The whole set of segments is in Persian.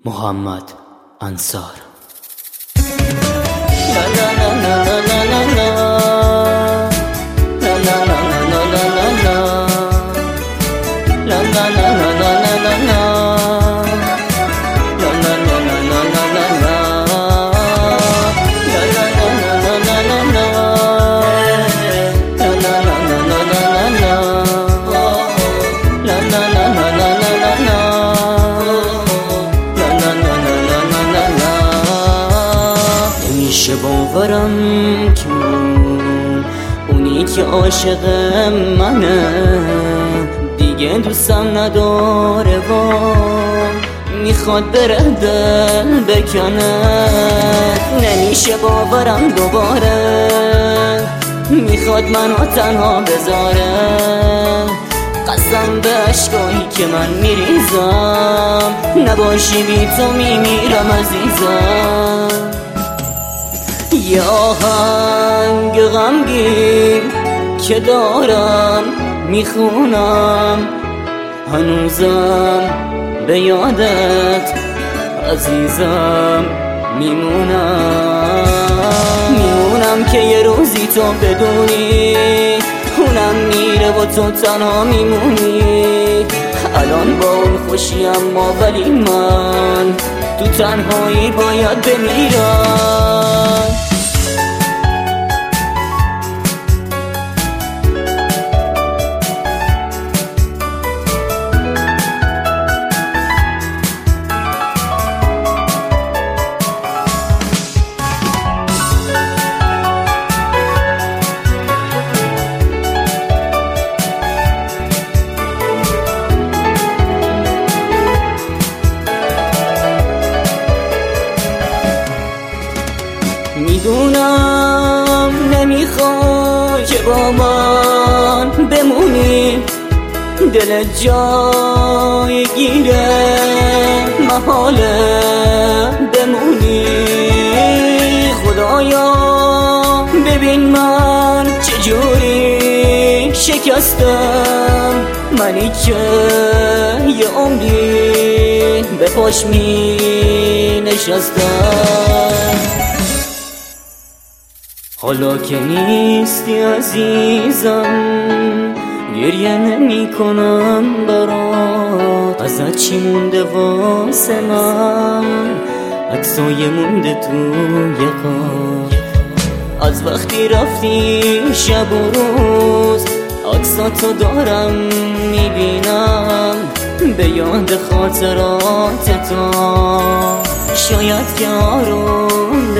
محمد انصار. نمیشه باورم که اونی که عاشق منه دیگه دوستم نداره و میخواد بره دل بکنه. نمیشه باورم دوباره میخواد منو تنها بذاره. قسم به عشقایی که من میریزم نباشی بی تو میمیرم عزیزم. یه آهنگ غمگین که دارم میخونم هنوزم به یادت عزیزم میمونم که یه روزی تو بدونی اونم میره و تو تنها میمونی. الان با اون خوشی اما ولی من تو تنهایی باید بمیرم. میدونم نمیخوای که با من بمونی، دلت جای گیره محاله بمونی. خدایا ببین من چجوری شکستم، منی که یه عمری به پاش می نشستم. حالا که نیستی عزیزم گریه نمی کنم برات. ازت چی مونده واسه من؟ عکسای مونده توی کار از وقتی رفتی شب و روز. عکساتو دارم میبینم به یاد خاطرات تو، شاید که آروم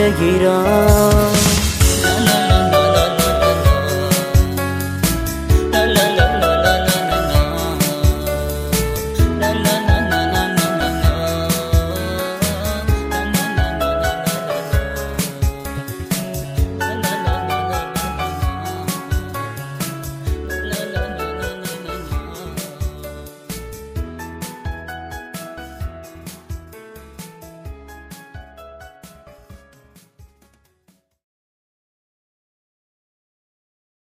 بگیرم. La la